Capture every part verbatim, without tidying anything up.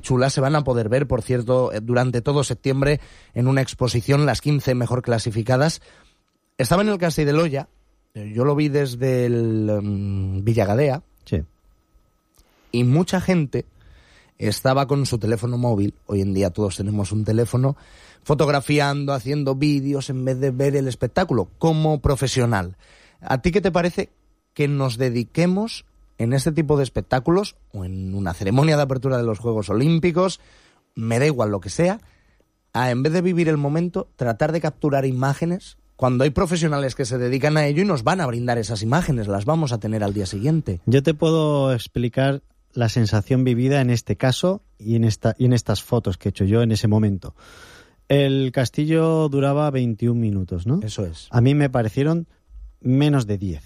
chulas se van a poder ver, por cierto, durante todo septiembre en una exposición, las quince mejor clasificadas. Estaba en el Castell de Loya, yo lo vi desde el um, Villagadea, sí. Y mucha gente estaba con su teléfono móvil, hoy en día todos tenemos un teléfono, fotografiando, haciendo vídeos en vez de ver el espectáculo como profesional. ¿A ti qué te parece que nos dediquemos en este tipo de espectáculos o en una ceremonia de apertura de los Juegos Olímpicos, me da igual lo que sea, a en vez de vivir el momento, tratar de capturar imágenes cuando hay profesionales que se dedican a ello y nos van a brindar esas imágenes, las vamos a tener al día siguiente? Yo te puedo explicar la sensación vivida en este caso y en esta y en estas fotos que he hecho yo en ese momento. El castillo duraba veintiún minutos, ¿no? Eso es. A mí me parecieron menos de diez,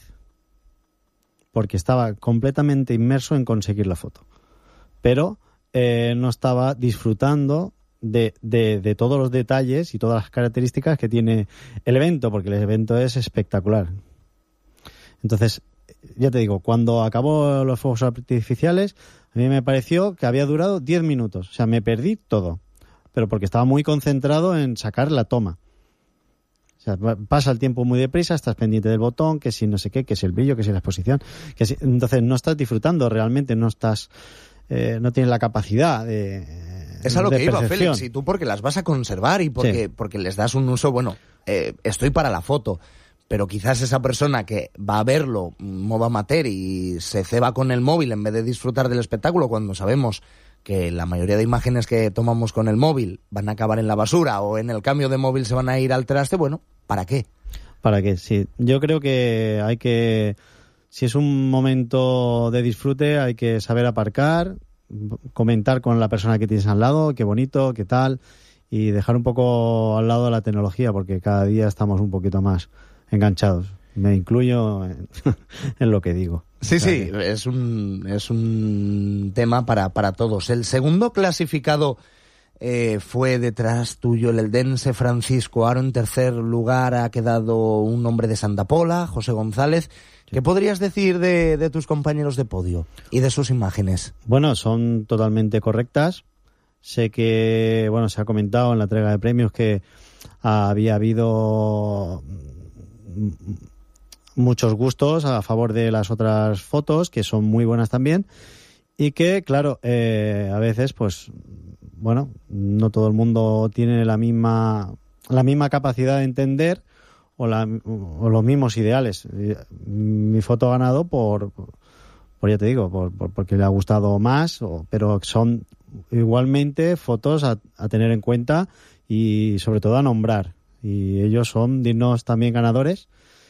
porque estaba completamente inmerso en conseguir la foto. Pero eh, no estaba disfrutando de, de, de todos los detalles y todas las características que tiene el evento, porque el evento es espectacular. Entonces, ya te digo, cuando acabó los fuegos artificiales, a mí me pareció que había durado diez minutos. O sea, me perdí todo, pero porque estaba muy concentrado en sacar la toma. O sea, pasa el tiempo muy deprisa, estás pendiente del botón, que si no sé qué, que si el brillo, que si la exposición, que si... entonces no estás disfrutando realmente, no estás, eh, no tienes la capacidad de Es a lo de que iba, percepción. Félix, y tú porque las vas a conservar y porque, Sí. porque les das un uso, bueno, eh, estoy para la foto, pero quizás esa persona que va a verlo modo amateur y se ceba con el móvil en vez de disfrutar del espectáculo, cuando sabemos que la mayoría de imágenes que tomamos con el móvil van a acabar en la basura o en el cambio de móvil se van a ir al traste, bueno, ¿para qué? ¿Para qué? Sí, yo creo que hay que, si es un momento de disfrute, hay que saber aparcar, comentar con la persona que tienes al lado, qué bonito, qué tal, y dejar un poco al lado la tecnología, porque cada día estamos un poquito más enganchados. Me incluyo en, en lo que digo. Sí, o sea, sí, que... es un es un tema para, para todos. El segundo clasificado eh, fue detrás tuyo el eldense Francisco Aro. En tercer lugar ha quedado un hombre de Santa Pola, José González. Sí. ¿Qué podrías decir de, de tus compañeros de podio y de sus imágenes? Bueno, son totalmente correctas. Sé que, bueno, se ha comentado en la entrega de premios que había habido muchos gustos a favor de las otras fotos, que son muy buenas también, y que, claro, eh, a veces, pues, bueno, no todo el mundo tiene la misma la misma capacidad de entender o, la, o los mismos ideales. Mi foto ha ganado por, por ya te digo, por, por porque le ha gustado más, o, pero son igualmente fotos a, a tener en cuenta y sobre todo a nombrar. Y ellos son dignos también ganadores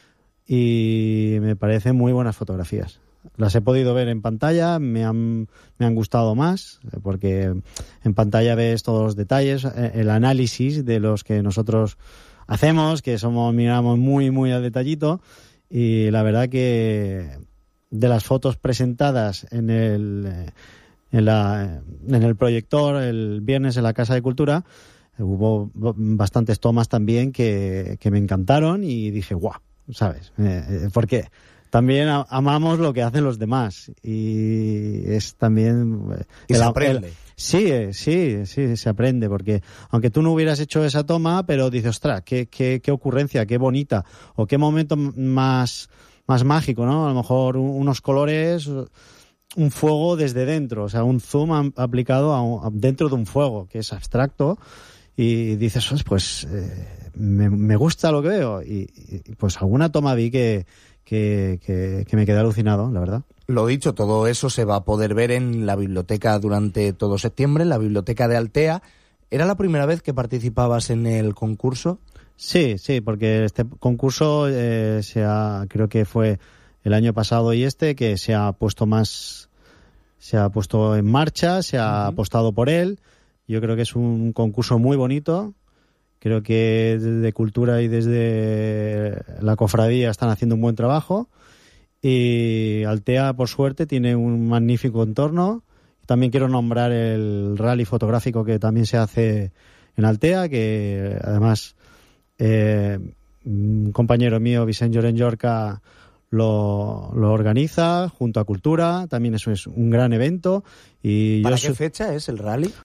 y me parecen muy buenas fotografías. Las he podido ver en pantalla, me han, me han gustado más, porque en pantalla ves todos los detalles, el análisis de los que nosotros hacemos, que somos miramos muy, muy al detallito, y la verdad que de las fotos presentadas en el, en la, en el proyector el viernes en la Casa de Cultura, hubo bastantes tomas también que, que me encantaron y dije, guau, ¿sabes? Eh, porque también a, amamos lo que hacen los demás y es también... Eh, y el, se aprende. El, sí, sí, sí, se aprende, porque aunque tú no hubieras hecho esa toma, pero dices, ostras, qué, qué, qué ocurrencia, qué bonita, o qué momento más, más mágico, ¿no? A lo mejor un, unos colores... un fuego desde dentro, o sea, un zoom aplicado a un, a, dentro de un fuego, que es abstracto, y dices, pues eh, me, me gusta lo que veo, y, y pues alguna toma vi que, que, que, que me quedé alucinado, la verdad. Lo dicho, todo eso se va a poder ver en la biblioteca durante todo septiembre, en la biblioteca de Altea. ¿Era la primera vez que participabas en el concurso? Sí, sí, porque este concurso eh, se ha, creo que fue el año pasado y este, que se ha puesto más, se ha puesto en marcha, se ha uh-huh. apostado por él. Yo creo que es un concurso muy bonito. Creo que desde Cultura y desde la cofradía están haciendo un buen trabajo. Y Altea, por suerte, tiene un magnífico entorno. También quiero nombrar el rally fotográfico que también se hace en Altea, que además eh, un compañero mío, Vicent Lloren Llorca, Lo, lo organiza junto a Cultura, también eso es un gran evento. Y ¿Para yo qué su... fecha es el rally?